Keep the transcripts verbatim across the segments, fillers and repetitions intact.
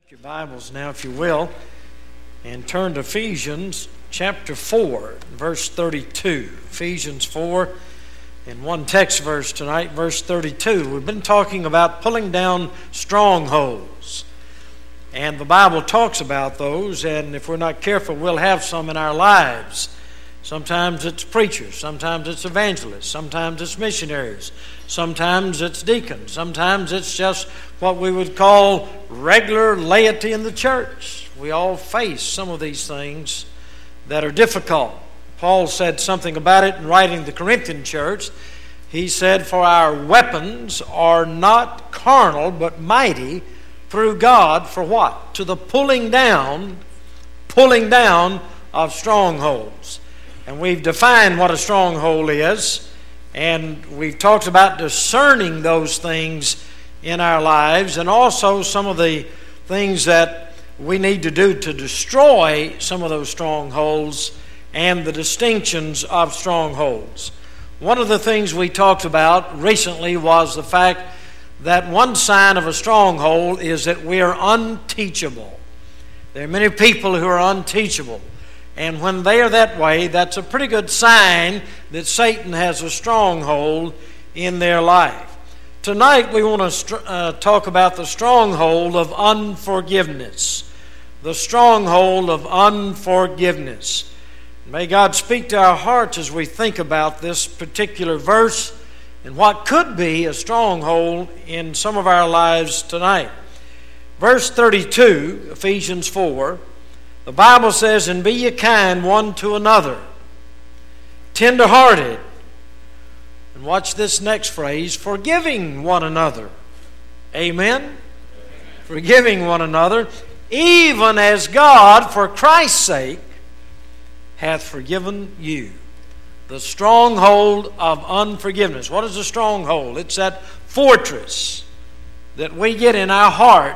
Your Bibles now, if you will, and turn to Ephesians chapter four, verse thirty-two. Ephesians four, and one text verse tonight, verse thirty-two. We've been talking about pulling down strongholds, and the Bible talks about those, and if we're not careful, we'll have some in our lives. Sometimes it's preachers, sometimes it's evangelists, sometimes it's missionaries, sometimes it's deacons, sometimes it's just what we would call regular laity in the church. We all face some of these things that are difficult. Paul said something about it in writing the Corinthian church. He said, "For our weapons are not carnal, but mighty through God," for what? To the pulling down, pulling down of strongholds. And we've defined what a stronghold is, and we've talked about discerning those things in our lives, and also some of the things that we need to do to destroy some of those strongholds and the distinctions of strongholds. One of the things we talked about recently was the fact that one sign of a stronghold is that we are unteachable. There are many people who are unteachable. And when they are that way, that's a pretty good sign that Satan has a stronghold in their life. Tonight we want to uh, talk about the stronghold of unforgiveness. The stronghold of unforgiveness. May God speak to our hearts as we think about this particular verse and what could be a stronghold in some of our lives tonight. Verse thirty-two, Ephesians four, the Bible says, "And be ye kind one to another, tender-hearted," and watch this next phrase, "forgiving one another." Amen? Amen. Forgiving one another, even as God, for Christ's sake, hath forgiven you. The stronghold of unforgiveness. What is a stronghold? It's that fortress that we get in our heart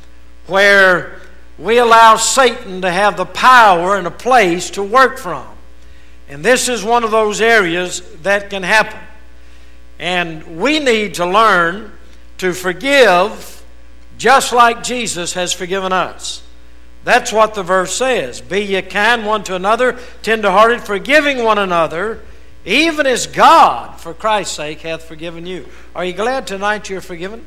where we allow Satan to have the power and a place to work from. And this is one of those areas that can happen. And we need to learn to forgive just like Jesus has forgiven us. That's what the verse says. "Be ye kind one to another, tender-hearted, forgiving one another, even as God, for Christ's sake, hath forgiven you." Are you glad tonight you're forgiven?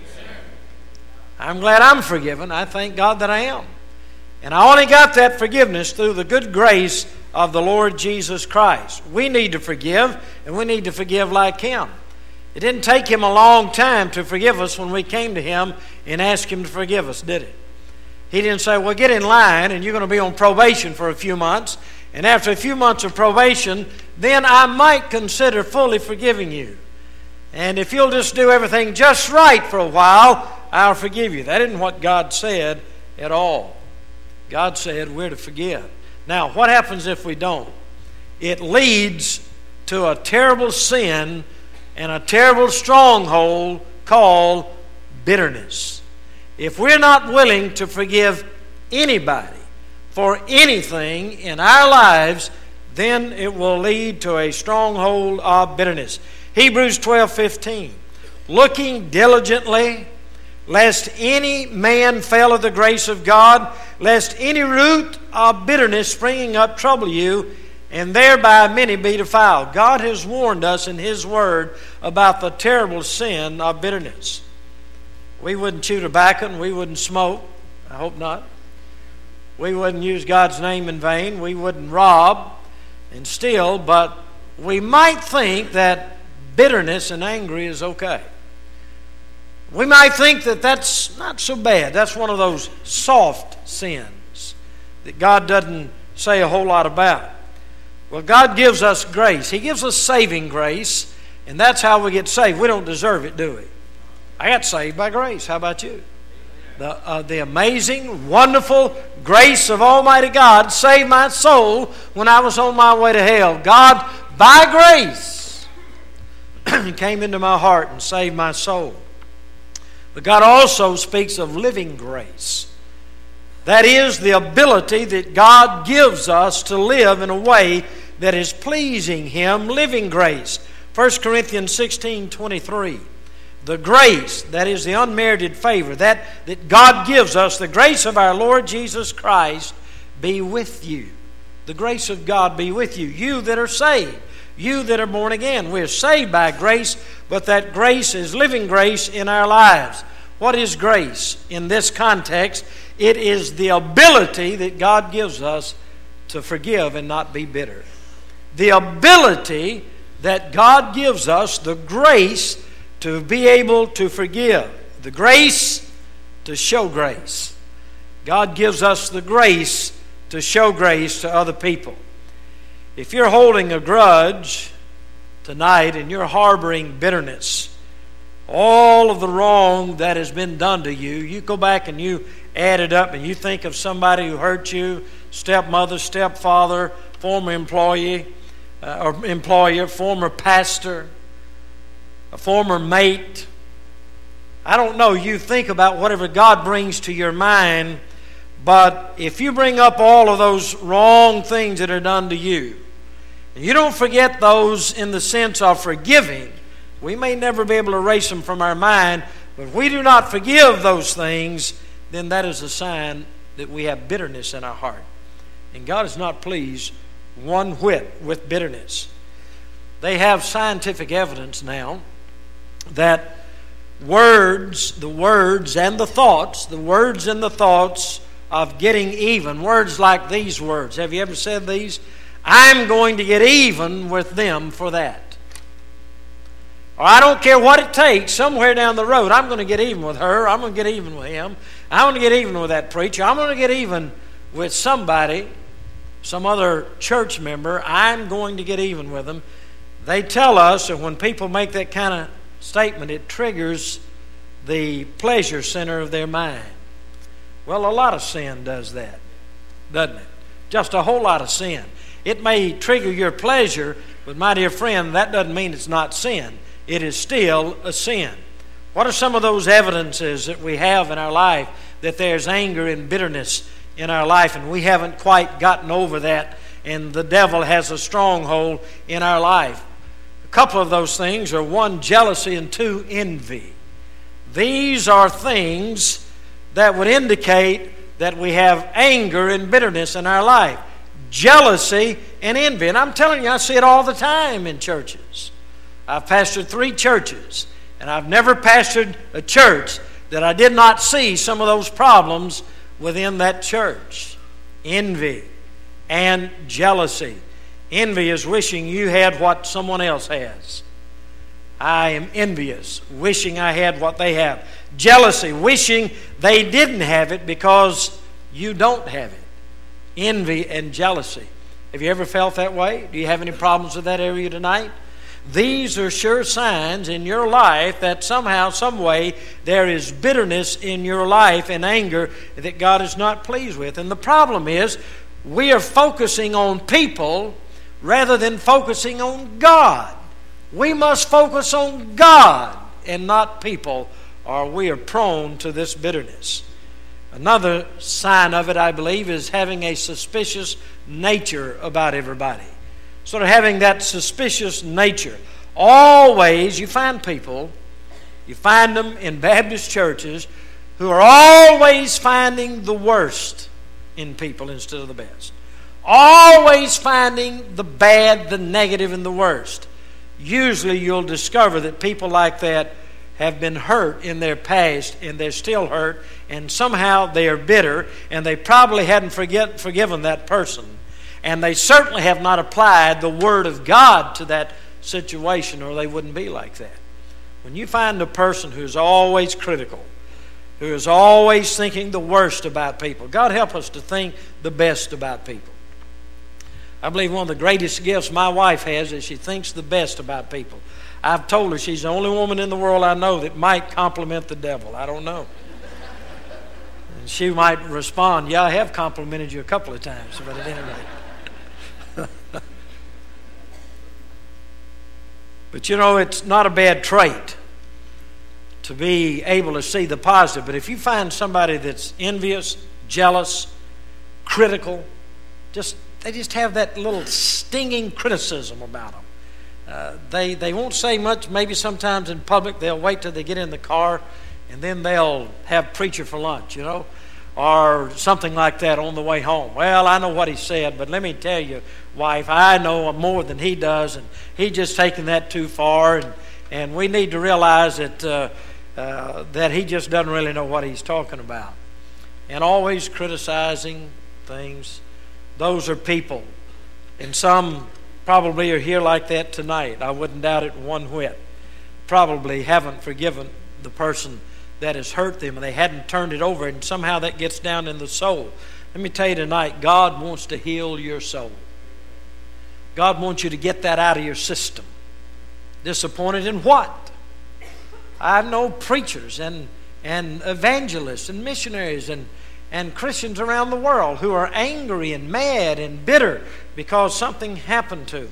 I'm glad I'm forgiven. I thank God that I am. And I only got that forgiveness through the good grace of the Lord Jesus Christ. We need to forgive, and we need to forgive like Him. It didn't take Him a long time to forgive us when we came to Him and asked Him to forgive us, did it? He didn't say, "Well, get in line, and you're going to be on probation for a few months, and after a few months of probation, then I might consider fully forgiving you. And if you'll just do everything just right for a while, I'll forgive you." That isn't what God said at all. God said we're to forgive. Now, what happens if we don't? It leads to a terrible sin and a terrible stronghold called bitterness. If we're not willing to forgive anybody for anything in our lives, then it will lead to a stronghold of bitterness. Hebrews twelve fifteen, "Looking diligently, lest any man fail of the grace of God, lest any root of bitterness springing up trouble you, and thereby many be defiled." God has warned us in His Word about the terrible sin of bitterness. We wouldn't chew tobacco, and we wouldn't smoke. I hope not. We wouldn't use God's name in vain. We wouldn't rob and steal, but we might think that bitterness and anger is okay. We might think that that's not so bad. That's one of those soft sins that God doesn't say a whole lot about. Well, God gives us grace. He gives us saving grace, and that's how we get saved. We don't deserve it, do we? I got saved by grace. How about you? The, uh, the amazing, wonderful grace of Almighty God saved my soul when I was on my way to hell. God, by grace, came into my heart and saved my soul. But God also speaks of living grace. That is the ability that God gives us to live in a way that is pleasing Him, living grace. First Corinthians sixteen twenty-three. the grace, that is the unmerited favor, that, that God gives us, the grace of our Lord Jesus Christ be with you. The grace of God be with you. You that are saved, you that are born again. We're saved by grace, but that grace is living grace in our lives. What is grace in this context? It is the ability that God gives us to forgive and not be bitter. The ability that God gives us, the grace to be able to forgive. The grace to show grace. God gives us the grace to show grace to other people. If you're holding a grudge tonight and you're harboring bitterness, all of the wrong that has been done to you, you go back and you add it up and you think of somebody who hurt you, stepmother, stepfather, former employee, uh, or employer, former pastor, a former mate. I don't know, you think about whatever God brings to your mind, but if you bring up all of those wrong things that are done to you, and you don't forget those in the sense of forgiving, we may never be able to erase them from our mind, but if we do not forgive those things, then that is a sign that we have bitterness in our heart. And God is not pleased one whit with bitterness. They have scientific evidence now that words, the words and the thoughts, the words and the thoughts of getting even, words like these words. Have you ever said these? I'm going to get even with them for that. Or I don't care what it takes, somewhere down the road, I'm going to get even with her, I'm going to get even with him, I'm going to get even with that preacher, I'm going to get even with somebody, some other church member, I'm going to get even with them. They tell us that when people make that kind of statement, it triggers the pleasure center of their mind. Well, a lot of sin does that, doesn't it? Just a whole lot of sin. It may trigger your pleasure, but my dear friend, that doesn't mean it's not sin. It is still a sin. What are some of those evidences that we have in our life that there's anger and bitterness in our life and we haven't quite gotten over that and the devil has a stronghold in our life? A couple of those things are, one, jealousy, and two, envy. These are things that would indicate that we have anger and bitterness in our life. Jealousy and envy. And I'm telling you, I see it all the time in churches. I've pastored three churches, and I've never pastored a church that I did not see some of those problems within that church. Envy and jealousy. Envy is wishing you had what someone else has. I am envious, wishing I had what they have. Jealousy, wishing they didn't have it because you don't have it. Envy and jealousy. Have you ever felt that way? Do you have any problems with that area tonight? These are sure signs in your life that somehow, some way, there is bitterness in your life and anger that God is not pleased with. And the problem is, we are focusing on people rather than focusing on God. We must focus on God and not people, or we are prone to this bitterness. Another sign of it, I believe, is having a suspicious nature about everybody. Sort of having that suspicious nature. Always, you find people, you find them in Baptist churches who are always finding the worst in people instead of the best. Always finding the bad, the negative, and the worst. Usually you'll discover that people like that have been hurt in their past and they're still hurt and somehow they are bitter and they probably hadn't forget, forgiven that person. And they certainly have not applied the Word of God to that situation, or they wouldn't be like that. When you find a person who's always critical, who is always thinking the worst about people, God help us to think the best about people. I believe one of the greatest gifts my wife has is she thinks the best about people. I've told her she's the only woman in the world I know that might compliment the devil. I don't know. And she might respond, yeah, I have complimented you a couple of times, but at any rate. But you know, it's not a bad trait to be able to see the positive. But if you find somebody that's envious, jealous, critical, just they just have that little stinging criticism about them. uh, they, they won't say much. Maybe sometimes in public they'll wait till they get in the car, and then they'll have preacher for lunch, you know, or something like that on the way home. Well, I know what he said, but let me tell you, wife, I know more than he does, and he's just taking that too far, and, and we need to realize that, uh, uh, that he just doesn't really know what he's talking about. And always criticizing things. Those are people. And some probably are here like that tonight. I wouldn't doubt it one whit. Probably haven't forgiven the person that has hurt them, and they hadn't turned it over, and somehow that gets down in the soul. Let me tell you tonight, God wants to heal your soul. God wants you to get that out of your system. Disappointed in what? I know preachers and, and evangelists and missionaries and, and Christians around the world who are angry and mad and bitter because something happened to them.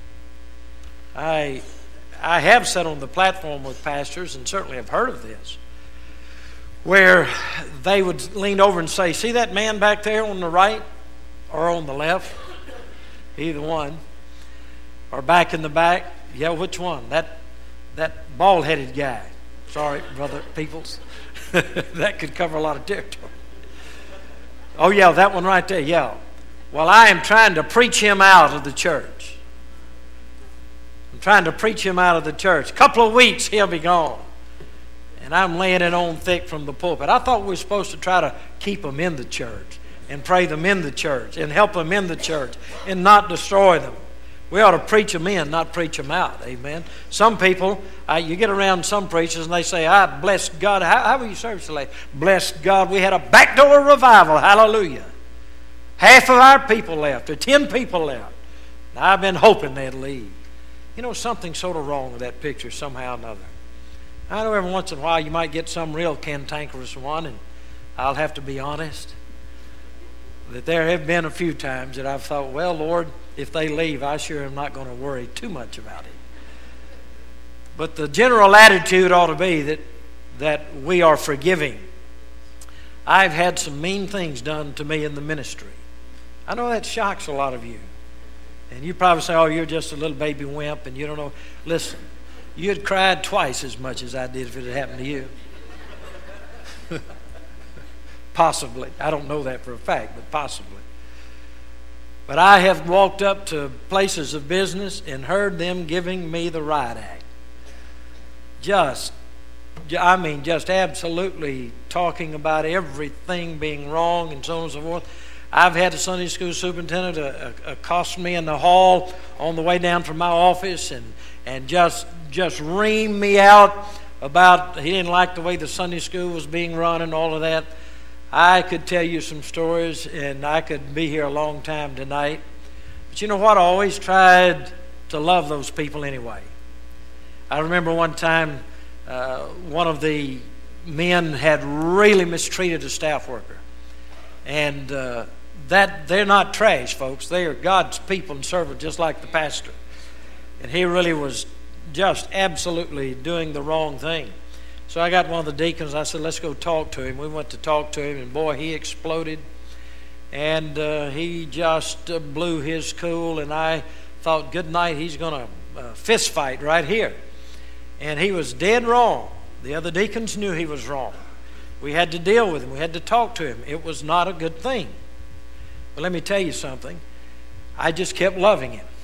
I, I have sat on the platform with pastors, and certainly have heard of this, where they would lean over and say, see that man back there on the right or on the left? Either one. Or back in the back? Yeah, which one? That that bald-headed guy. Sorry, Brother Peoples. That could cover a lot of territory. Oh, yeah, that one right there, yeah. Well, I am trying to preach him out of the church. I'm trying to preach him out of the church. A couple of weeks, he'll be gone. And I'm laying it on thick from the pulpit. I thought we were supposed to try to keep them in the church and pray them in the church and help them in the church and not destroy them. We ought to preach them in, not preach them out. Amen. Some people, uh, you get around some preachers and they say, I bless God. How, how were you service today? Bless God. We had a backdoor revival. Hallelujah. Half of our people left, or ten people left. Now, I've been hoping they'd leave. You know, something's sort of wrong with that picture somehow or another. I know every once in a while you might get some real cantankerous one, and I'll have to be honest that there have been a few times that I've thought, well, Lord, if they leave, I sure am not going to worry too much about it. But the general attitude ought to be that, that we are forgiving. I've had some mean things done to me in the ministry. I know that shocks a lot of you. And you probably say, oh, you're just a little baby wimp and you don't know. Listen. You'd cried twice as much as I did if it had happened to you. Possibly. I don't know that for a fact, but possibly. But I have walked up to places of business and heard them giving me the riot act. Just, I mean, just absolutely talking about everything being wrong and so on and so forth. I've had a Sunday school superintendent uh, accost me in the hall on the way down from my office and, and just just ream me out about he didn't like the way the Sunday school was being run and all of that. I could tell you some stories, and I could be here a long time tonight. But you know what? I always tried to love those people anyway. I remember one time uh, one of the men had really mistreated a staff worker. And uh, that they're not trash, folks. They are God's people and servants, just like the pastor. And he really was just absolutely doing the wrong thing. So I got one of the deacons. I said, let's go talk to him. We went to talk to him, and boy, he exploded. And uh, he just uh, blew his cool, and I thought, good night, he's going to uh, fist fight right here. And he was dead wrong. The other deacons knew he was wrong. We had to deal with him. We had to talk to him. It was not a good thing. But let me tell you something. I just kept loving him.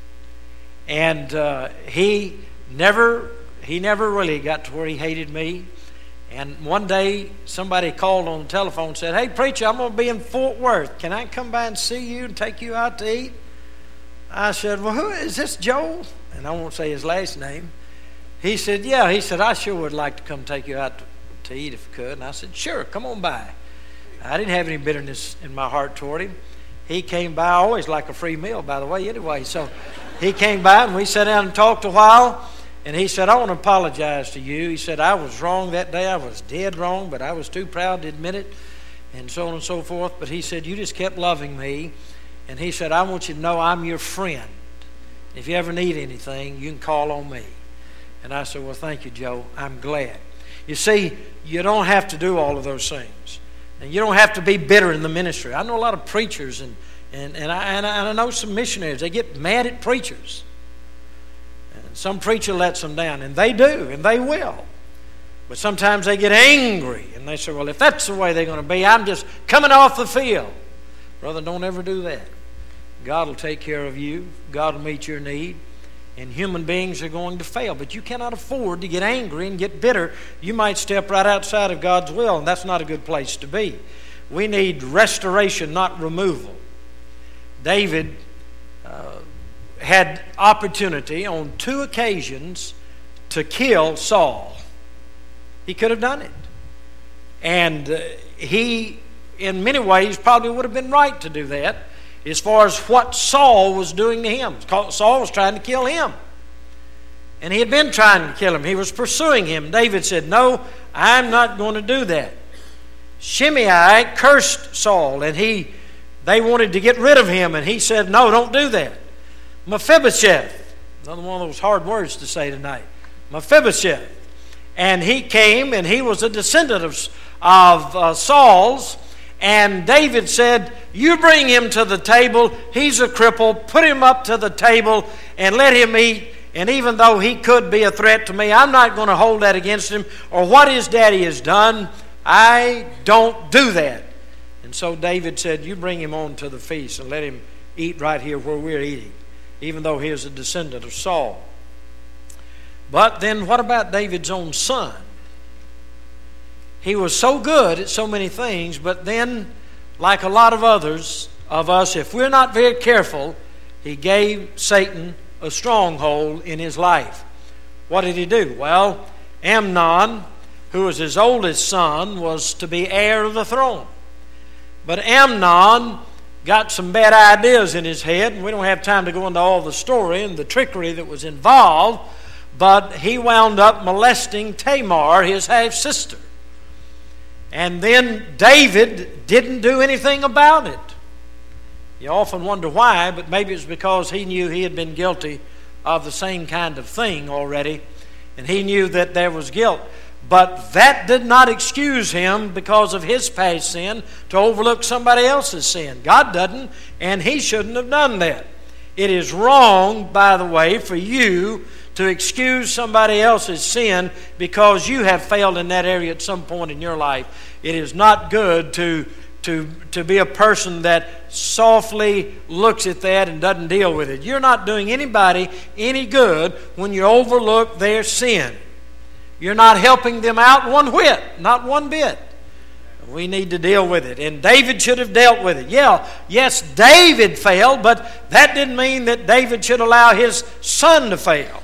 And uh, he never he never really got to where he hated me. And one day somebody called on the telephone and said, hey, preacher, I'm going to be in Fort Worth. Can I come by and see you and take you out to eat? I said, well, who is this, Joel? And I won't say his last name. He said, yeah. He said, I sure would like to come take you out to to eat if I could. And I said, sure, come on by. I didn't have any bitterness in my heart toward him. He came by. I always like a free meal, by the way, anyway. So he came by and we sat down and talked a while. And he said, I want to apologize to you. He said, I was wrong that day. I was dead wrong, but I was too proud to admit it, and so on and so forth. But he said, you just kept loving me. And he said, I want you to know I'm your friend. If you ever need anything, you can call on me. And I said, well, thank you, Joe. I'm glad. You see, you don't have to do all of those things. And you don't have to be bitter in the ministry. I know a lot of preachers, and, and, and, I, and, I, and I know some missionaries. They get mad at preachers. And some preacher lets them down, and they do, and they will. But sometimes they get angry, and they say, well, if that's the way they're going to be, I'm just coming off the field. Brother, don't ever do that. God will take care of you. God will meet your need. And human beings are going to fail. But you cannot afford to get angry and get bitter. You might step right outside of God's will, and that's not a good place to be. We need restoration, not removal. David uh, had opportunity on two occasions to kill Saul. He could have done it. And uh, he, in many ways, probably would have been right to do that as far as what Saul was doing to him. Saul was trying to kill him. And he had been trying to kill him. He was pursuing him. David said, no, I'm not going to do that. Shimei cursed Saul, and he, they wanted to get rid of him, and he said, no, don't do that. Mephibosheth, another one of those hard words to say tonight. Mephibosheth. And he came, and he was a descendant of, of uh, Saul's. And David said, you bring him to the table. He's a cripple. Put him up to the table and let him eat. And even though he could be a threat to me, I'm not going to hold that against him or what his daddy has done. I don't do that. And so David said, you bring him on to the feast and let him eat right here where we're eating, even though he is a descendant of Saul. But then what about David's own son? He was so good at so many things, but then, like a lot of others of us, if we're not very careful, he gave Satan a stronghold in his life. What did he do? Well, Amnon, who was his oldest son, was to be heir of the throne. But Amnon got some bad ideas in his head, and we don't have time to go into all the story and the trickery that was involved, but he wound up molesting Tamar, his half-sister. And then David didn't do anything about it. You often wonder why, but maybe it's because he knew he had been guilty of the same kind of thing already, and he knew that there was guilt. But that did not excuse him because of his past sin to overlook somebody else's sin. God doesn't, and he shouldn't have done that. It is wrong, by the way, for you to excuse somebody else's sin because you have failed in that area at some point in your life. It is not good to, to, to be a person that softly looks at that and doesn't deal with it. You're not doing anybody any good when you overlook their sin. You're not helping them out one whit, not one bit. We need to deal with it. And David should have dealt with it. Yeah, yes, David failed, but that didn't mean that David should allow his son to fail.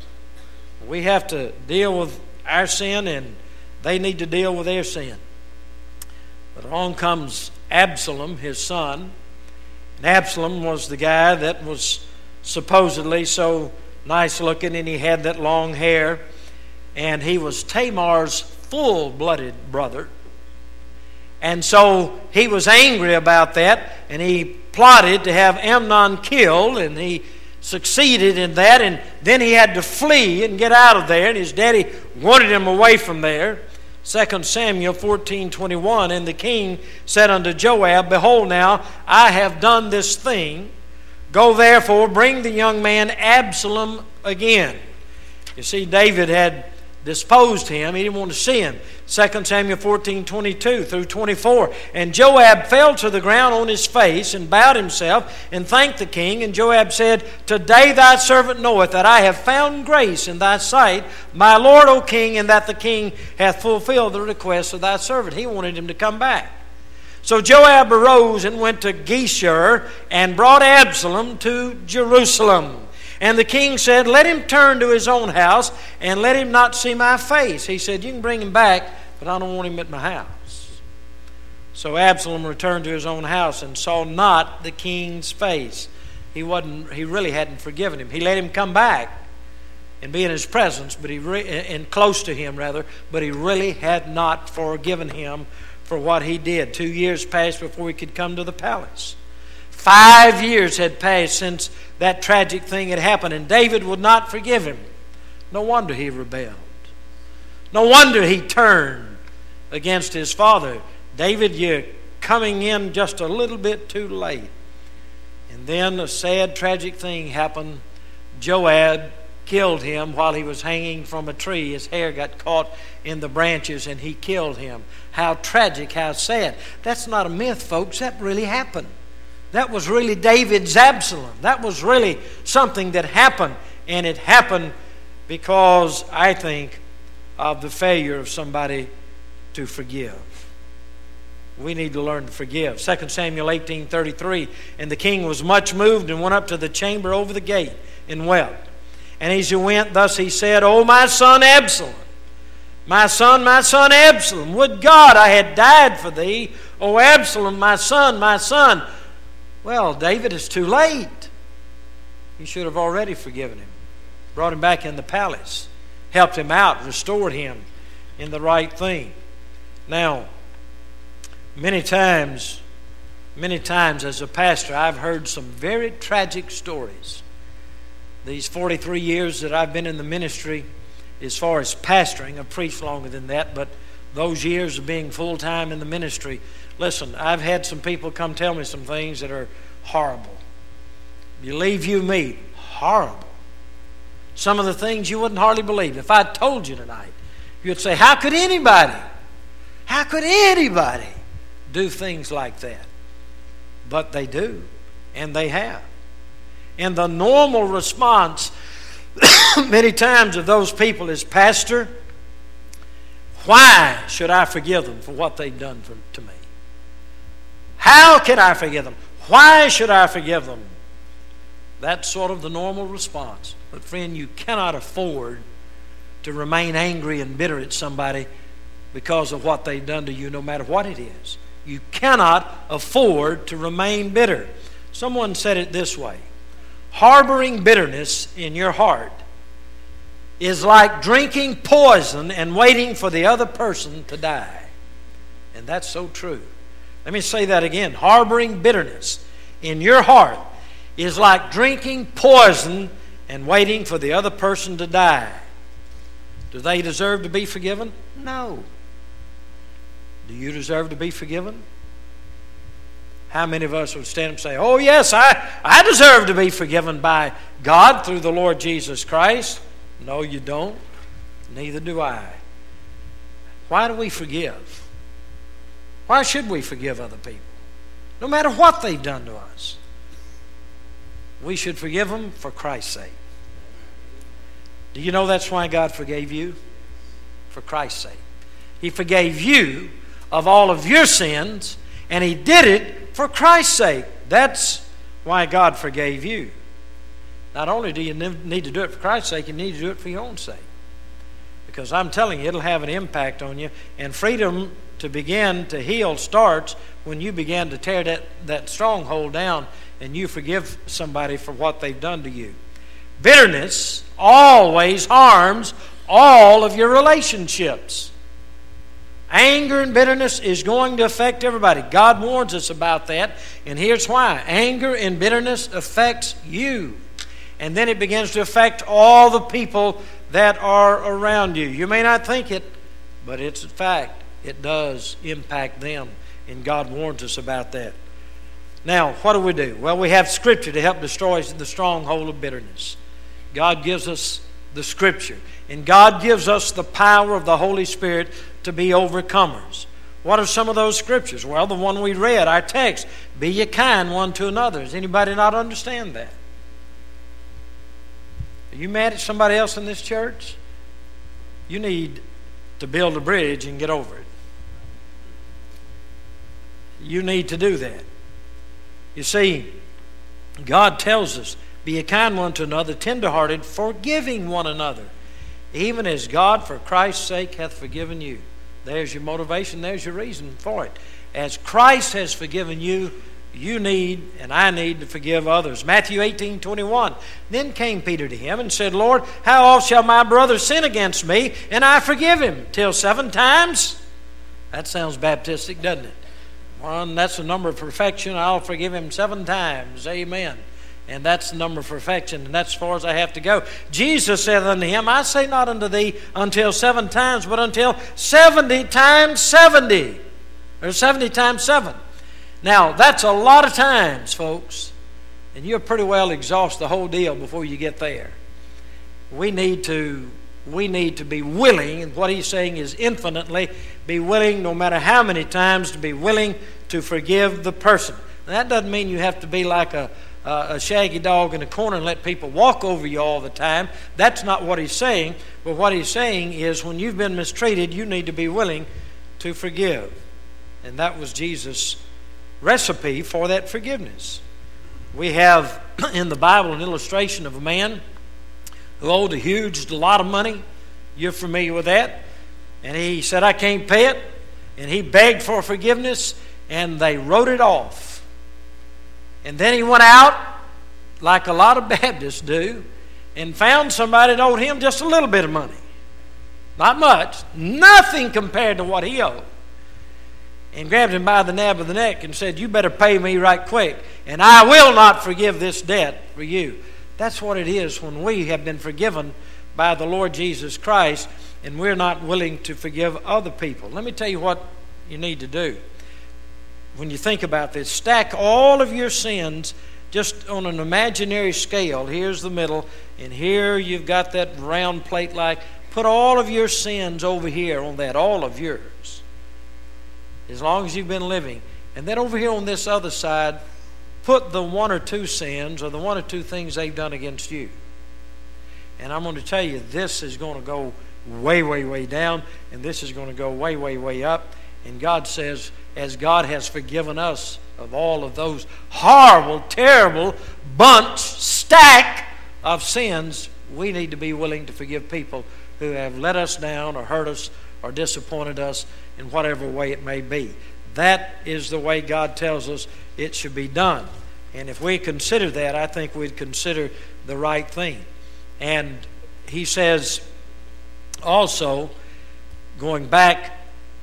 We have to deal with our sin, and they need to deal with their sin. But along comes Absalom, his son. And Absalom was the guy that was supposedly so nice looking, and he had that long hair. And he was Tamar's full-blooded brother. And so he was angry about that, and he plotted to have Amnon killed, and he succeeded in that, and then he had to flee and get out of there, and his daddy wanted him away from there. Second Samuel fourteen twenty-one, and the king said unto Joab, behold now, I have done this thing. Go therefore, bring the young man Absalom again. You see, David had disposed him. He didn't want to see him. Second Samuel fourteen twenty-two through twenty-four. And Joab fell to the ground on his face and bowed himself and thanked the king. And Joab said, today thy servant knoweth that I have found grace in thy sight, my lord, O king, and that the king hath fulfilled the request of thy servant. He wanted him to come back. So Joab arose and went to Geshur and brought Absalom to Jerusalem. And the king said, let him turn to his own house and let him not see my face. He said, you can bring him back, but I don't want him at my house. So Absalom returned to his own house and saw not the king's face. He wasn't. He really hadn't forgiven him. He let him come back and be in his presence, but he re- and close to him rather, but he really had not forgiven him for what he did. Two years passed before he could come to the palace. Five years had passed since that tragic thing had happened, and David would not forgive him. No wonder he rebelled. No wonder he turned against his father. David, you're coming in just a little bit too late. And then a sad, tragic thing happened. Joab killed him while he was hanging from a tree. His hair got caught in the branches and he killed him. How tragic, how sad. That's not a myth, folks. That really happened. That was really David's Absalom. That was really something that happened. And it happened because, I think, of the failure of somebody to forgive. We need to learn to forgive. Second Samuel eighteen thirty-three, and the king was much moved and went up to the chamber over the gate and wept. And as he went, thus he said, O my son Absalom, my son, my son Absalom, would God I had died for thee. O Absalom, my son, my son. Well, David, it's too late. You should have already forgiven him. Brought him back in the palace. Helped him out. Restored him in the right thing. Now, many times, many times as a pastor, I've heard some very tragic stories. These forty-three years that I've been in the ministry, as far as pastoring, I've preached longer than that, but those years of being full-time in the ministry, listen, I've had some people come tell me some things that are horrible. You leave you me, horrible. Some of the things you wouldn't hardly believe. If I told you tonight, you'd say, how could anybody, how could anybody do things like that? But they do, and they have. And the normal response many times of those people is, Pastor, why should I forgive them for what they've done for, to me? How can I forgive them? Why should I forgive them? That's sort of the normal response. But friend, you cannot afford to remain angry and bitter at somebody because of what they've done to you, no matter what it is. You cannot afford to remain bitter. Someone said it this way: harboring bitterness in your heart is like drinking poison and waiting for the other person to die. And that's so true. Let me say that again. Harboring bitterness in your heart is like drinking poison and waiting for the other person to die. Do they deserve to be forgiven? No. Do you deserve to be forgiven? How many of us would stand up and say, oh yes, I, I deserve to be forgiven by God through the Lord Jesus Christ? No, you don't. Neither do I. Why do we forgive? Why should we forgive other people? No matter what they've done to us. We should forgive them for Christ's sake. Do you know that's why God forgave you? For Christ's sake. He forgave you of all of your sins, and He did it for Christ's sake. That's why God forgave you. Not only do you need to do it for Christ's sake, you need to do it for your own sake. Because I'm telling you, it'll have an impact on you. And freedom to begin to heal starts when you begin to tear that, that stronghold down and you forgive somebody for what they've done to you. Bitterness always harms all of your relationships. Anger and bitterness is going to affect everybody. God warns us about that, and here's why. Anger and bitterness affects you. And then it begins to affect all the people that are around you. You may not think it, but it's a fact. It does impact them, and God warns us about that. Now, what do we do? Well, we have Scripture to help destroy the stronghold of bitterness. God gives us the Scripture, and God gives us the power of the Holy Spirit to be overcomers. What are some of those Scriptures? Well, the one we read, our text, be ye kind one to another. Does anybody not understand that? Are you mad at somebody else in this church? You need to build a bridge and get over it. You need to do that. You see, God tells us, be a kind one to another, tenderhearted, forgiving one another, even as God for Christ's sake hath forgiven you. There's your motivation, there's your reason for it. As Christ has forgiven you, you need and I need to forgive others. Matthew eighteen twenty-one. Then came Peter to him and said, Lord, how oft shall my brother sin against me, and I forgive him? Till seven times? That sounds Baptistic, doesn't it? One, that's the number of perfection. I'll forgive him seven times. Amen. And that's the number of perfection, and that's as far as I have to go. Jesus said unto him, I say not unto thee until seven times, but until seventy times seventy. Or seventy times seven. Now, that's a lot of times, folks. And you'll pretty well exhaust the whole deal before you get there. we need to we need to be willing, and what he's saying is infinitely be willing, no matter how many times, to be willing to forgive the person. Now, that doesn't mean you have to be like a, a, a shaggy dog in a corner and let people walk over you all the time. That's not what he's saying. But what he's saying is when you've been mistreated, you need to be willing to forgive. And that was Jesus' recipe for that forgiveness. We have in the Bible an illustration of a man who owed a huge lot of money. You're familiar with that. And he said, I can't pay it. And he begged for forgiveness, and they wrote it off. And then he went out, like a lot of Baptists do, and found somebody that owed him just a little bit of money. Not much. Nothing compared to what he owed. And grabbed him by the nape of the neck and said, you better pay me right quick, and I will not forgive this debt for you. That's what it is when we have been forgiven by the Lord Jesus Christ and we're not willing to forgive other people. Let me tell you what you need to do. When you think about this, stack all of your sins just on an imaginary scale. Here's the middle, and here you've got that round plate like. Put all of your sins over here on that, all of yours, as long as you've been living. And then over here on this other side, put the one or two sins or the one or two things they've done against you. And I'm going to tell you, this is going to go way, way, way down, and this is going to go way, way, way up. And God says, as God has forgiven us of all of those horrible, terrible bunch, stack of sins, we need to be willing to forgive people who have let us down or hurt us or disappointed us in whatever way it may be. That is the way God tells us it should be done. And if we consider that, I think we'd consider the right thing. And he says also, going back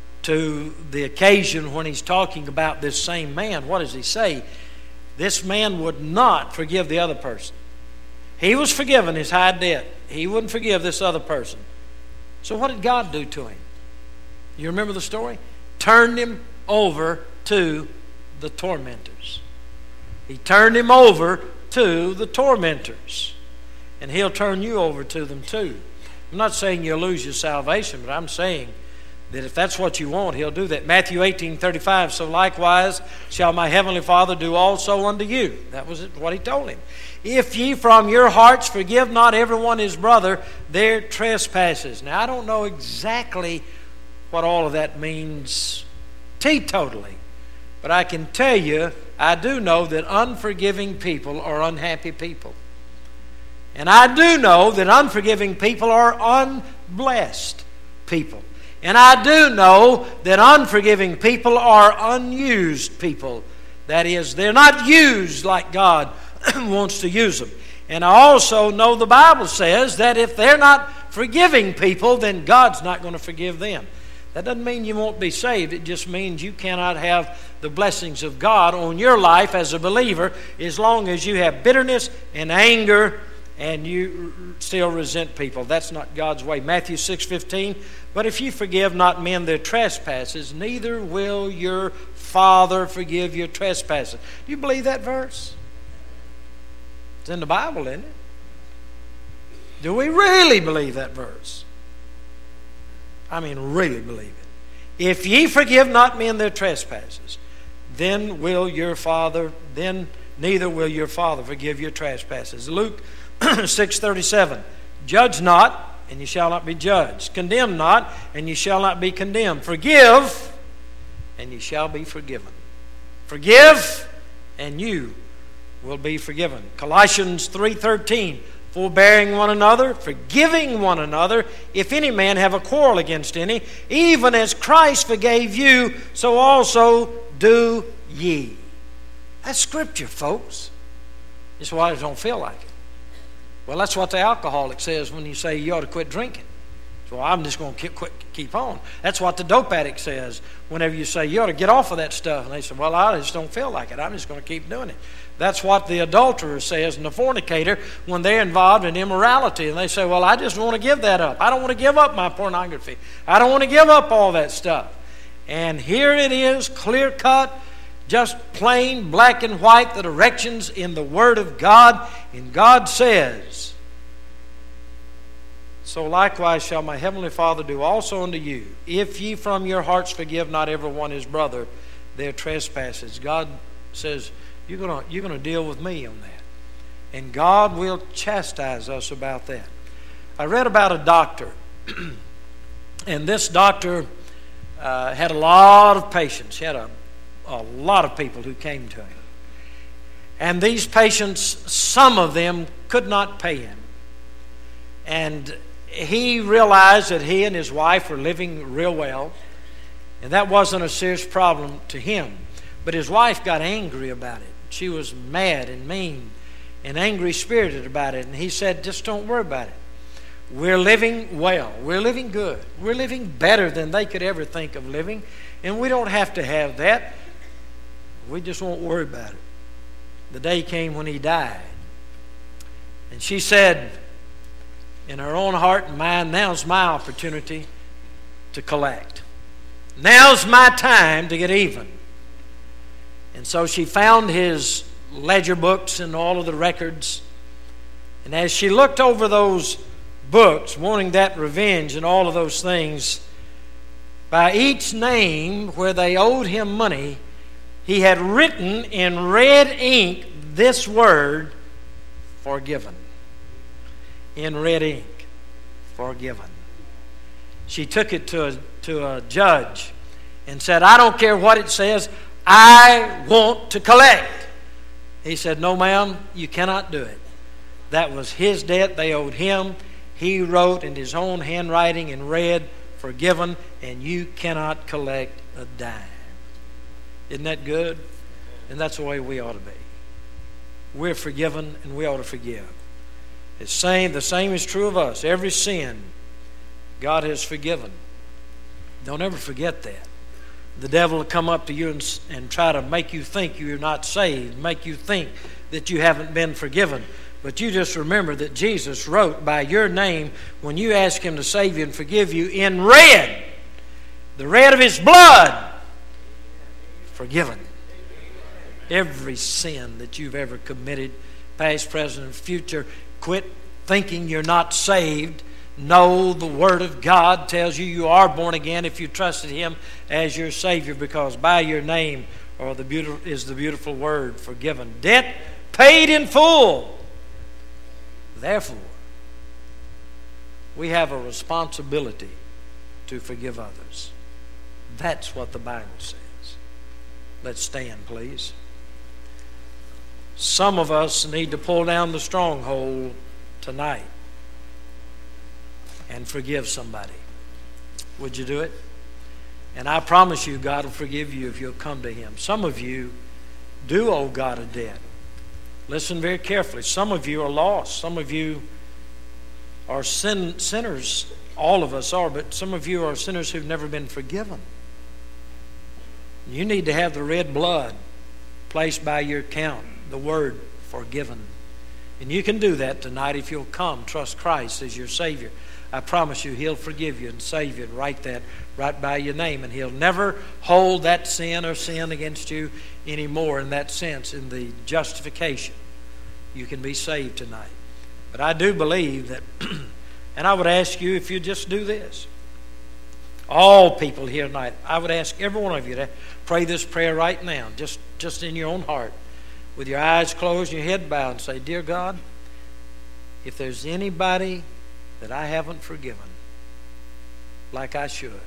to the occasion when he's talking about this same man, what does he say? This man would not forgive the other person. He was forgiven his high debt. He wouldn't forgive this other person. So what did God do to him? You remember the story? Turned him over to the tormentors. He turned him over to the tormentors. And he'll turn you over to them too. I'm not saying you'll lose your salvation, but I'm saying that if that's what you want, he'll do that. Matthew eighteen thirty-five, so likewise shall my heavenly Father do also unto you. That was what he told him. If ye from your hearts forgive not everyone his brother their trespasses. Now, I don't know exactly what all of that means teetotally, but I can tell you, I do know that unforgiving people are unhappy people. And I do know that unforgiving people are unblessed people. And I do know that unforgiving people are unused people. That is, they're not used like God wants to use them. And I also know the Bible says that if they're not forgiving people, then God's not going to forgive them. That doesn't mean you won't be saved. It just means you cannot have the blessings of God on your life as a believer as long as you have bitterness and anger and you still resent people. That's not God's way. Matthew six fifteen, but if you forgive not men their trespasses, neither will your Father forgive your trespasses. Do you believe that verse? It's in the Bible, isn't it? Do we really believe that verse? I mean, really believe it. If ye forgive not men their trespasses, then will your Father, then neither will your Father forgive your trespasses. Luke six thirty-seven, judge not, and ye shall not be judged. Condemn not, and ye shall not be condemned. Forgive, and ye shall be forgiven. Forgive, and you will be forgiven. Colossians three thirteen, forbearing one another, forgiving one another, if any man have a quarrel against any, even as Christ forgave you, so also do ye. That's Scripture, folks. That's why I don't feel like it. Well, that's what the alcoholic says when you say you ought to quit drinking. So I'm just going to keep, quit, keep on. That's what the dope addict says whenever you say you ought to get off of that stuff. And they say, well, I just don't feel like it. I'm just going to keep doing it. That's what the adulterer says and the fornicator when they're involved in immorality. And they say, well, I just want to give that up. I don't want to give up my pornography. I don't want to give up all that stuff. And here it is, clear cut, just plain black and white, the directions in the Word of God. And God says, so likewise shall my heavenly Father do also unto you, if ye from your hearts forgive not every one his brother their trespasses. God says, you're going to, you're going to deal with me on that. And God will chastise us about that. I read about a doctor, and this doctor uh, had a lot of patients. He had a, a lot of people who came to him. And these patients, some of them could not pay him. And he realized that he and his wife were living real well, and that wasn't a serious problem to him. But his wife got angry about it. She was mad and mean and angry-spirited about it. And he said, just don't worry about it. We're living well. We're living good. We're living better than they could ever think of living. And we don't have to have that. We just won't worry about it. The day came when he died. And she said, in her own heart and mind, now's my opportunity to collect. Now's my time to get even. And so she found his ledger books and all of the records. And as she looked over those books, wanting that revenge and all of those things, by each name where they owed him money, he had written in red ink this word, forgiven. In red ink, forgiven. She took it to a, to a judge and said, I don't care what it says, I want to collect. He said, no ma'am, you cannot do it. That was his debt they owed him. He wrote in his own handwriting in red, forgiven, and you cannot collect a dime. Isn't that good? And that's the way we ought to be. We're forgiven and we ought to forgive. It's saying the same is true of us. Every sin God has forgiven. Don't ever forget that. The devil will come up to you and, and try to make you think you're not saved, make you think that you haven't been forgiven. But you just remember that Jesus wrote by your name when you ask him to save you and forgive you in red, the red of his blood, forgiven. Every sin that you've ever committed, past, present, and future, quit thinking you're not saved. No, the Word of God tells you you are born again if you trusted him as your Savior, because by your name or the beautiful, is the beautiful word, forgiven. Debt paid in full. Therefore, we have a responsibility to forgive others. That's what the Bible says. Let's stand, please. Some of us need to pull down the stronghold tonight and forgive somebody. Would you do it? And I promise you, God will forgive you if you'll come to him. Some of you do owe God a debt. Listen very carefully. Some of you are lost. Some of you are sin, sinners. All of us are, but some of you are sinners who've never been forgiven. You need to have the red blood placed by your account, the word forgiven. And you can do that tonight if you'll come, trust Christ as your Savior. I promise you, he'll forgive you and save you and write that right by your name. And he'll never hold that sin or sin against you anymore in that sense, in the justification. You can be saved tonight. But I do believe that, and I would ask you if you just do this. All people here tonight, I would ask every one of you to pray this prayer right now, just, just in your own heart, with your eyes closed and your head bowed, and say, Dear God, if there's anybody that I haven't forgiven like I should,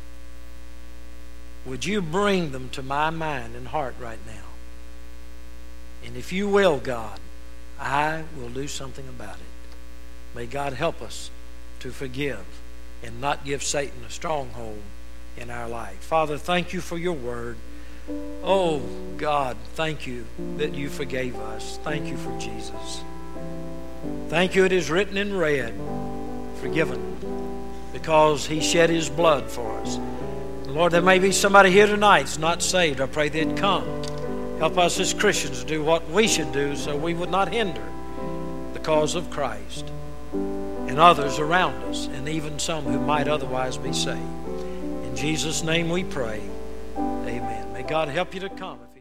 would you bring them to my mind and heart right now? And if you will, God, I will do something about it. May God help us to forgive and not give Satan a stronghold in our life. Father, thank you for your word. Oh, God, thank you that you forgave us. Thank you for Jesus. Thank you it is written in red, forgiven, because he shed his blood for us. Lord, there may be somebody here tonight that's not saved. I pray they'd come. Help us as Christians to do what we should do so we would not hinder the cause of Christ and others around us, and even some who might otherwise be saved. In Jesus' name we pray. Amen. May God help you to come.